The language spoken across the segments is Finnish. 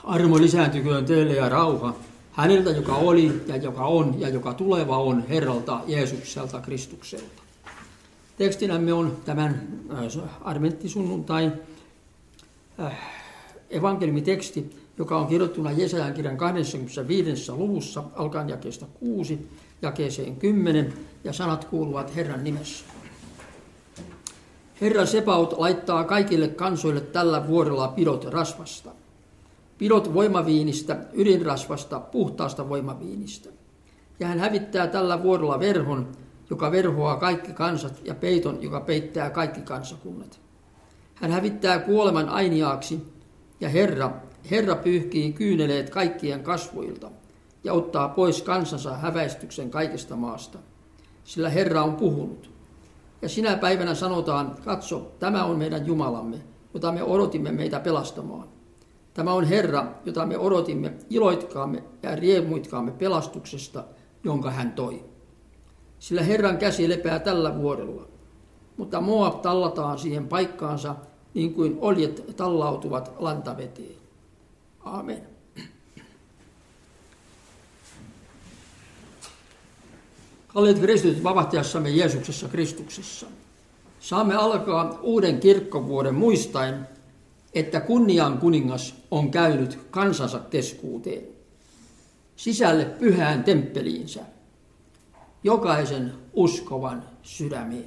Armo lisääntyköön teille ja rauha häneltä, joka oli ja joka on ja joka tuleva on, Herralta Jeesukselta Kristukselta. Tekstinämme on tämän adventtisunnuntain evankeliumiteksti, joka on kirjoittuna Jesajan kirjan 25. luvussa, alkaen jakeesta 6 jakeeseen 10, ja sanat kuuluvat Herran nimessä. Herra Sebaot laittaa kaikille kansoille tällä vuodella pidot rasvasta. Pidot voimaviinistä, ydinrasvasta, puhtaasta voimaviinistä. Ja hän hävittää tällä vuodella verhon, joka verhoaa kaikki kansat, ja peiton, joka peittää kaikki kansakunnat. Hän hävittää kuoleman ainiaaksi, ja Herra pyyhkii kyyneleet kaikkien kasvoilta, ja ottaa pois kansansa häväistyksen kaikesta maasta. Sillä Herra on puhunut. Ja sinä päivänä sanotaan, katso, tämä on meidän Jumalamme, jota me odotimme meitä pelastamaan. Tämä on Herra, jota me odotimme, iloitkaamme ja riemuitkaamme pelastuksesta, jonka hän toi. Sillä Herran käsi lepää tällä vuodella, mutta Moab tallataan siihen paikkaansa, niin kuin oljet tallautuvat lantaveteen. Aamen. Kalliit kristityt vapahtajassamme Jeesuksessa Kristuksessa. Saamme alkaa uuden kirkkovuoden muistaen, että kunnian kuningas on käynyt kansansa keskuuteen, sisälle pyhään temppeliinsä, jokaisen uskovan sydämeen.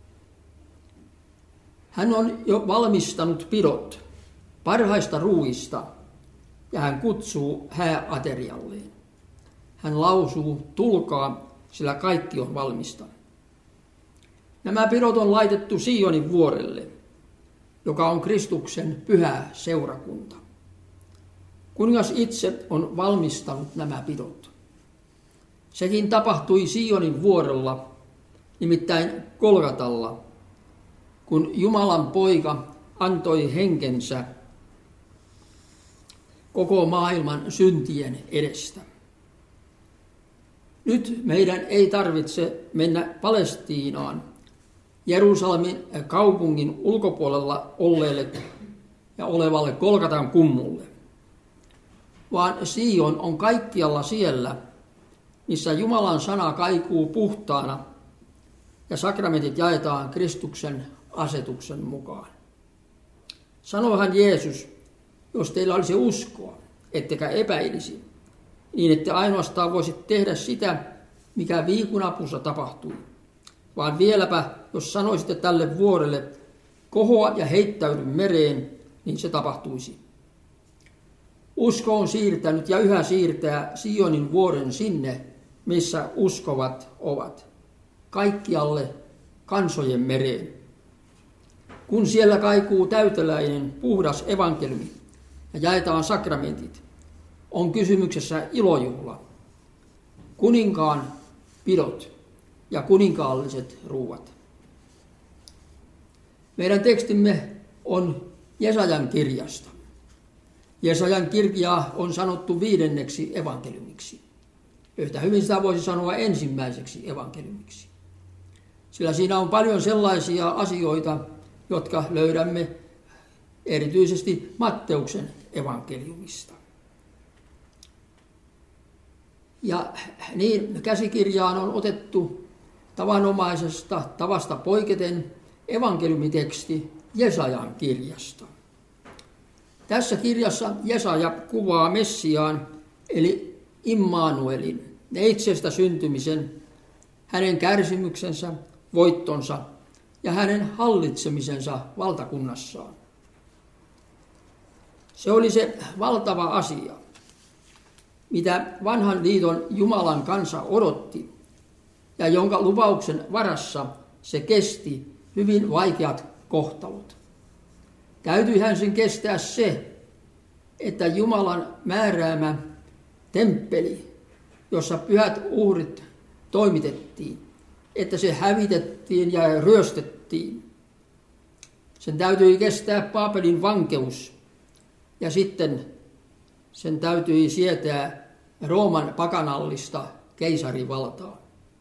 Hän on jo valmistanut pidot parhaista ruuista ja hän kutsuu hääaterialleen. Hän lausuu, tulkaa, sillä kaikki on valmista. Nämä pidot on laitettu Sionin vuorelle, joka on Kristuksen pyhä seurakunta. Kuningas itse on valmistanut nämä pidot. Sekin tapahtui Sionin vuorella, nimittäin Golgatalla, kun Jumalan poika antoi henkensä koko maailman syntien edestä. Nyt meidän ei tarvitse mennä Palestiinaan, Jerusalemin kaupungin ulkopuolella olleelle ja olevalle Golgatan kummulle, vaan Sion on kaikkialla siellä, missä Jumalan sana kaikuu puhtaana ja sakramentit jaetaan Kristuksen asetuksen mukaan. Sanoihan Jeesus, jos teillä olisi uskoa, ettekä epäilisi, niin ette ainoastaan voisi tehdä sitä, mikä viikunapussa tapahtui, vaan vieläpä, jos sanoisitte tälle vuorelle, kohoa ja heittäydy mereen, niin se tapahtuisi. Usko on siirtänyt ja yhä siirtää Sionin vuoren sinne, missä uskovat ovat, kaikkialle kansojen mereen. Kun siellä kaikuu täyteläinen puhdas evankeliumi ja jaetaan sakramentit, on kysymyksessä ilojuhla, kuninkaan pidot ja kuninkaalliset ruuat. Meidän tekstimme on Jesajan kirjasta. Jesajan kirjaa on sanottu 5. evankeliumiksi. Yhtä hyvin sitä voisi sanoa ensimmäiseksi evankeliumiksi. Sillä siinä on paljon sellaisia asioita, jotka löydämme erityisesti Matteuksen evankeliumista. Ja niin käsikirjaan on otettu tavanomaisesta tavasta poiketen evankeliumiteksti Jesajan kirjasta. Tässä kirjassa Jesaja kuvaa Messiaan eli Immanuelin, neitsestä syntymisen, hänen kärsimyksensä, voittonsa ja hänen hallitsemisensa valtakunnassaan. Se oli se valtava asia, mitä vanhan liiton Jumalan kansa odotti ja jonka lupauksen varassa se kesti hyvin vaikeat kohtalot. Täytyihän sen kestää se, että Jumalan määräämä temppeli, jossa pyhät uhrit toimitettiin, että se hävitettiin ja ryöstettiin. Sen täytyi kestää Paapelin vankeus ja sitten sen täytyi sietää Rooman pakanallista keisarivaltaa.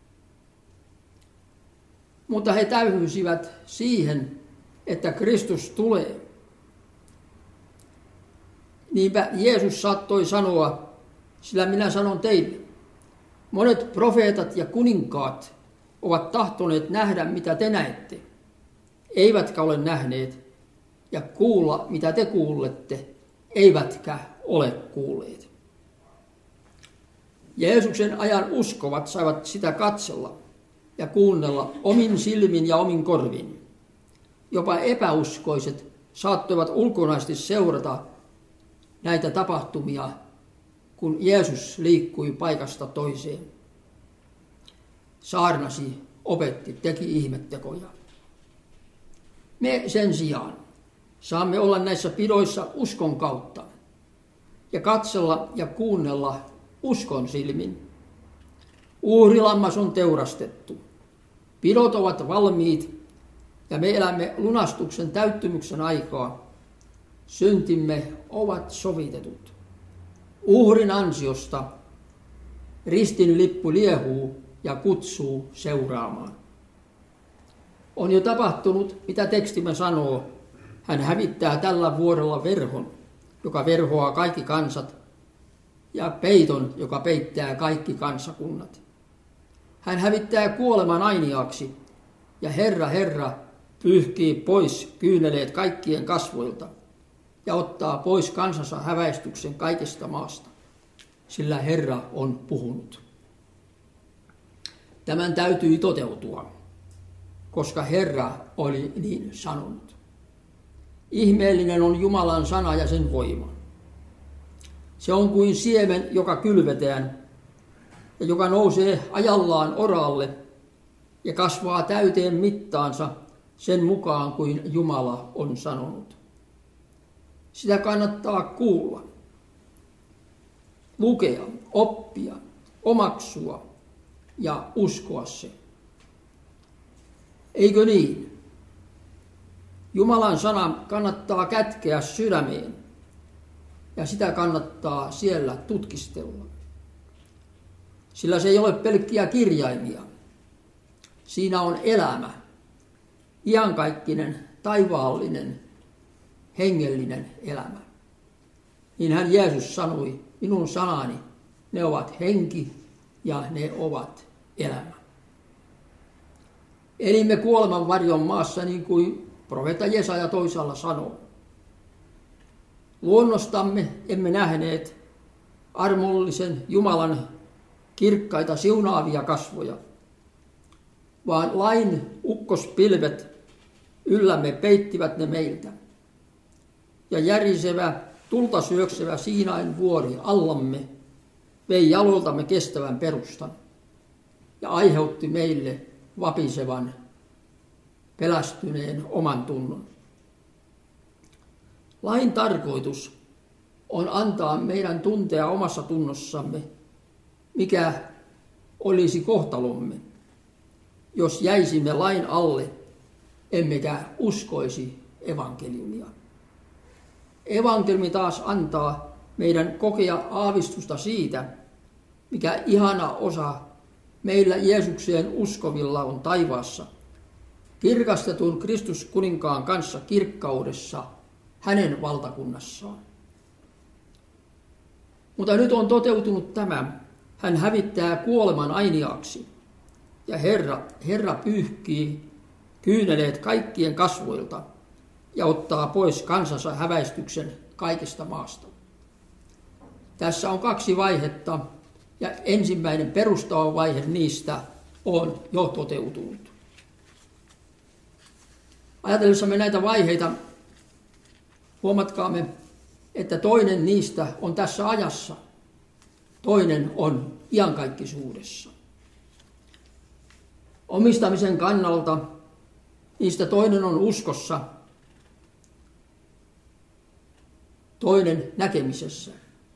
Mutta he täyhyisivät siihen, että Kristus tulee. Niinpä Jeesus saattoi sanoa, sillä minä sanon teille, monet profeetat ja kuninkaat ovat tahtoneet nähdä, mitä te näette, eivätkä ole nähneet, ja kuulla, mitä te kuulette, eivätkä ole kuulleet. Jeesuksen ajan uskovat saivat sitä katsella ja kuunnella omin silmin ja omin korvin. Jopa epäuskoiset saattoivat ulkonaisesti seurata näitä tapahtumia, kun Jeesus liikkui paikasta toiseen. Saarnasi, opetti, teki ihmettekoja. Me sen sijaan saamme olla näissä pidoissa uskon kautta ja katsella ja kuunnella uskon silmin. Uhrilammas on teurastettu. Pidot ovat valmiit ja me elämme lunastuksen täyttymyksen aikaa. Syntimme ovat sovitetut. Uhrin ansiosta ristin lippu liehuu ja kutsuu seuraamaan. On jo tapahtunut, mitä tekstimme sanoo. Hän hävittää tällä vuodella verhon, joka verhoaa kaikki kansat, ja peiton, joka peittää kaikki kansakunnat. Hän hävittää kuoleman ainiaaksi, ja Herra pyyhkii pois kyyneleet kaikkien kasvoilta, ja ottaa pois kansansa häväistyksen kaikesta maasta, sillä Herra on puhunut. Tämän täytyi toteutua, koska Herra oli niin sanonut. Ihmeellinen on Jumalan sana ja sen voima. Se on kuin siemen, joka kylvetään ja joka nousee ajallaan oraalle ja kasvaa täyteen mittaansa sen mukaan kuin Jumala on sanonut. Sitä kannattaa kuulla, lukea, oppia, omaksua ja uskoa se. Eikö niin? Jumalan sana kannattaa kätkeä sydämeen ja sitä kannattaa siellä tutkistella. Sillä se ei ole pelkkiä kirjaimia. Siinä on elämä, iankaikkinen, taivaallinen, hengellinen elämä. Niinhän Jeesus sanoi, minun sanani, ne ovat henki ja ne ovat elämä. Elimme kuoleman varjon maassa niin kuin profeetta Jesaja toisaalla sanoo. Luonnostamme emme nähneet armollisen Jumalan kirkkaita siunaavia kasvoja, vaan lain ukkospilvet yllämme peittivät ne meiltä. Ja järisevä, tulta syöksevä Siinain vuori allamme vei jaloiltamme kestävän perustan ja aiheutti meille vapisevan, pelästyneen oman tunnon. Lain tarkoitus on antaa meidän tuntea omassa tunnossamme, mikä olisi kohtalomme, jos jäisimme lain alle, emmekä uskoisi evankeliumia. Evankeliumi taas antaa meidän kokea aavistusta siitä, mikä ihana osa meillä Jeesukseen uskovilla on taivaassa, kirkastetun Kristuskuninkaan kanssa kirkkaudessa hänen valtakunnassaan. Mutta nyt on toteutunut tämä. Hän hävittää kuoleman ainiaaksi ja Herra pyyhkii kyyneleet kaikkien kasvoilta ja ottaa pois kansansa häväistyksen kaikesta maasta. Tässä on 2 vaihetta ja ensimmäinen perustava vaihe niistä on jo toteutunut. Ajatellessamme näitä vaiheita huomatkaamme, että toinen niistä on tässä ajassa, toinen on iankaikkisuudessa. Omistamisen kannalta niistä toinen on uskossa, toinen näkemisessä.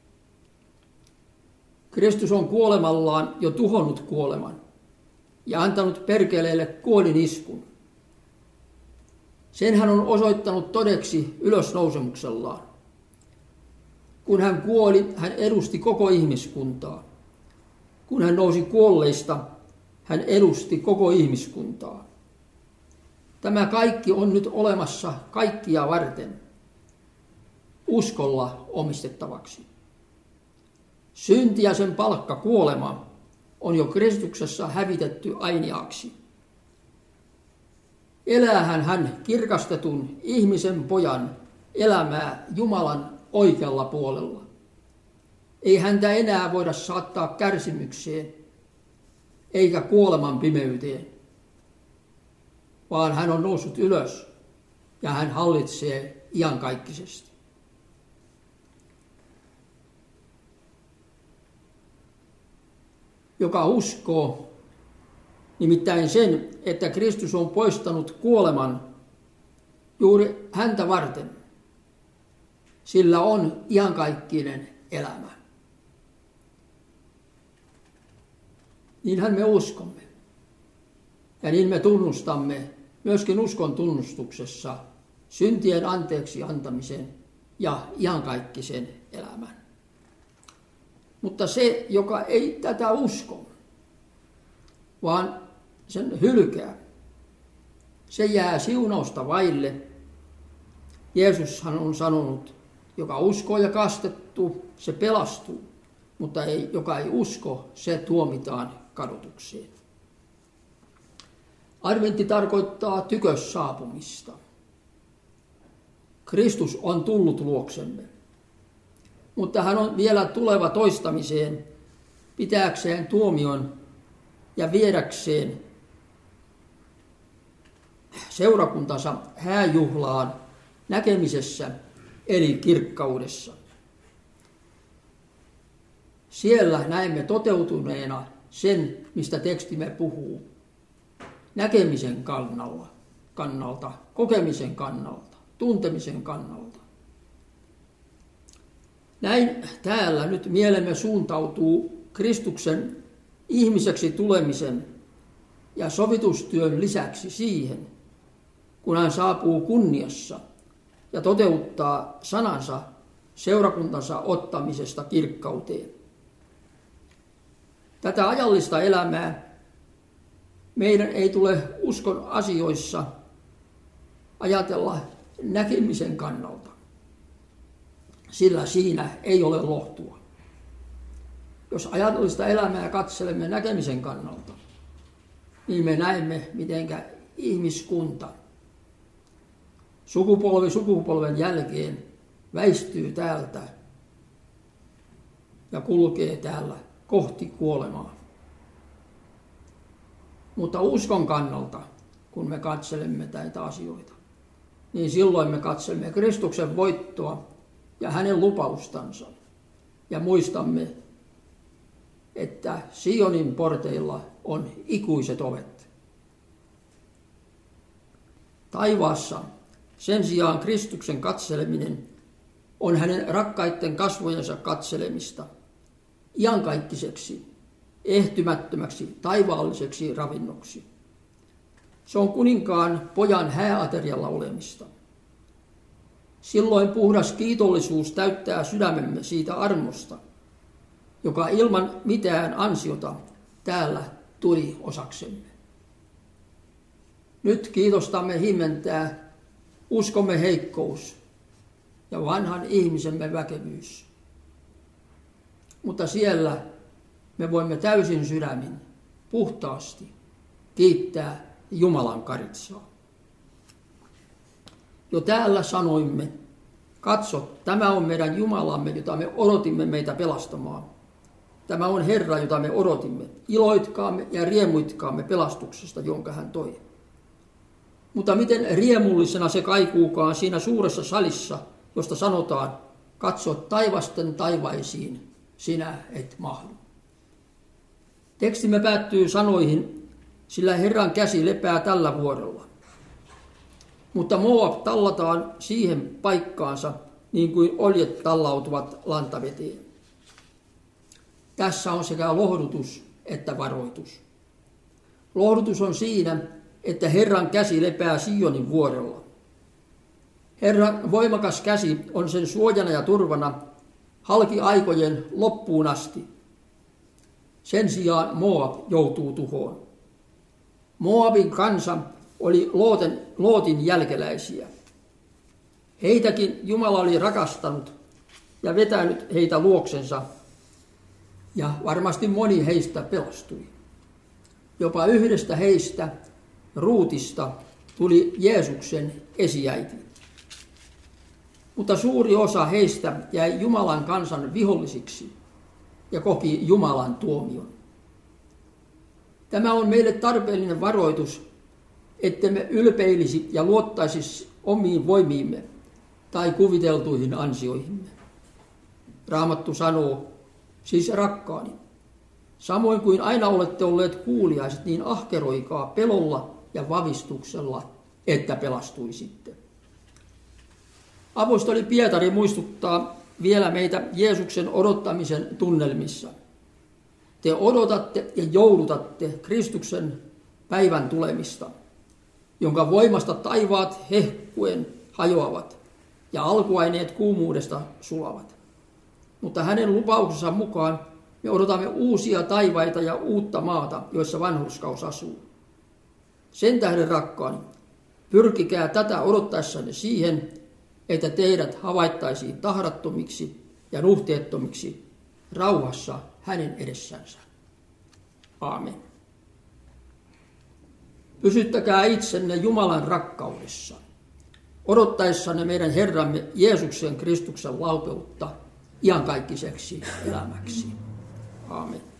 Kristus on kuolemallaan jo tuhonnut kuoleman ja antanut perkeleelle kuoliniskun. Sen hän on osoittanut todeksi ylösnousemuksellaan. Kun hän kuoli, hän edusti koko ihmiskuntaa. Kun hän nousi kuolleista, hän edusti koko ihmiskuntaa. Tämä kaikki on nyt olemassa kaikkia varten. uskolla omistettavaksi. Synti ja sen palkka kuolema on jo Kristuksessa hävitetty ainiaaksi. Eläähän hän kirkastetun ihmisen pojan elämää Jumalan oikealla puolella. Ei häntä enää voida saattaa kärsimykseen eikä kuoleman pimeyteen, vaan hän on noussut ylös ja hän hallitsee iankaikkisesti. Joka uskoo, nimittäin sen, että Kristus on poistanut kuoleman juuri häntä varten, sillä on iankaikkinen elämä. Niinhän me uskomme. Ja niin me tunnustamme myöskin uskon tunnustuksessa syntien anteeksi antamisen ja iankaikkisen elämän. Mutta se, joka ei tätä usko, vaan sen hylkää, se jää siunausta vaille. Jeesushan on sanonut, joka uskoo ja kastettu, se pelastuu, mutta joka ei usko, se tuomitaan kadotukseen. Adventti tarkoittaa tykös saapumista. Kristus on tullut luoksemme, mutta hän on vielä tuleva toistamiseen, pitääkseen tuomion ja viedäkseen seurakuntansa hääjuhlaan näkemisessä eli kirkkaudessa. Siellä näemme toteutuneena sen, mistä tekstimme puhuu, näkemisen kannalta, kokemisen kannalta, tuntemisen kannalta. Näin täällä nyt mielemme suuntautuu Kristuksen ihmiseksi tulemisen ja sovitustyön lisäksi siihen, kun hän saapuu kunniassa ja toteuttaa sanansa seurakuntansa ottamisesta kirkkauteen. Tätä ajallista elämää meidän ei tule uskon asioissa ajatella näkemisen kannalta, sillä siinä ei ole lohtua. Jos ajatullista elämää katselemme näkemisen kannalta, niin me näemme, mitenkä ihmiskunta sukupolvi sukupolven jälkeen väistyy täältä ja kulkee täällä kohti kuolemaa. Mutta uskon kannalta, kun me katselemme näitä asioita, niin silloin me katselemme Kristuksen voittoa ja hänen lupaustansa ja muistamme, että Sionin porteilla on ikuiset ovet. Taivaassa sen sijaan Kristuksen katseleminen on hänen rakkaitten kasvojensa katselemista iankaikkiseksi, ehtymättömäksi, taivaalliseksi ravinnoksi. Se on kuninkaan pojan hääaterialla olemista. Silloin puhdas kiitollisuus täyttää sydämemme siitä armosta, joka ilman mitään ansiota täällä tuli osaksemme. Nyt kiitostamme himmentää uskomme heikkous ja vanhan ihmisemme väkevyys. Mutta siellä me voimme täysin sydämin, puhtaasti kiittää Jumalan karitsaa. Jo täällä sanoimme, katso, tämä on meidän Jumalamme, jota me odotimme meitä pelastamaan. Tämä on Herra, jota me odotimme. Iloitkaamme ja riemuitkaamme pelastuksesta, jonka hän toi. Mutta miten riemullisena se kaikuukaan siinä suuressa salissa, josta sanotaan, katso taivasten taivaisiin, sinä et mahdu. Tekstimme päättyy sanoihin, sillä Herran käsi lepää tällä vuorella. Mutta Moab tallataan siihen paikkaansa, niin kuin oljet tallautuvat lantaveteen. Tässä on sekä lohdutus että varoitus. Lohdutus on siinä, että Herran käsi lepää Sionin vuorella. Herran voimakas käsi on sen suojana ja turvana halki aikojen loppuun asti. Sen sijaan Moab joutuu tuhoon. Moabin kansa oli Lootin jälkeläisiä. Heitäkin Jumala oli rakastanut ja vetänyt heitä luoksensa, ja varmasti moni heistä pelastui. Jopa yhdestä heistä, Ruutista, tuli Jeesuksen esiäiti. Mutta suuri osa heistä jäi Jumalan kansan vihollisiksi ja koki Jumalan tuomion. Tämä on meille tarpeellinen varoitus, ettemme ylpeilisi ja luottaisi omiin voimiimme tai kuviteltuihin ansioihimme. Raamattu sanoo, siis rakkaani, samoin kuin aina olette olleet kuuliaiset, niin ahkeroikaa pelolla ja vavistuksella, että pelastuisitte. Apostoli Pietari muistuttaa vielä meitä Jeesuksen odottamisen tunnelmissa. Te odotatte ja joudutatte Kristuksen päivän tulemista, jonka voimasta taivaat hehkuen hajoavat ja alkuaineet kuumuudesta sulavat. Mutta hänen lupauksensa mukaan me odotamme uusia taivaita ja uutta maata, joissa vanhurskaus asuu. Sen tähden, rakkaani, pyrkikää tätä odottaessanne siihen, että teidät havaittaisiin tahrattomiksi ja nuhteettomiksi rauhassa hänen edessänsä. Aamen. Pysyttäkää itsenne Jumalan rakkaudessa, odottaessanne meidän Herramme Jeesuksen Kristuksen laupeutta iankaikkisiksi elämäksi. Aamen.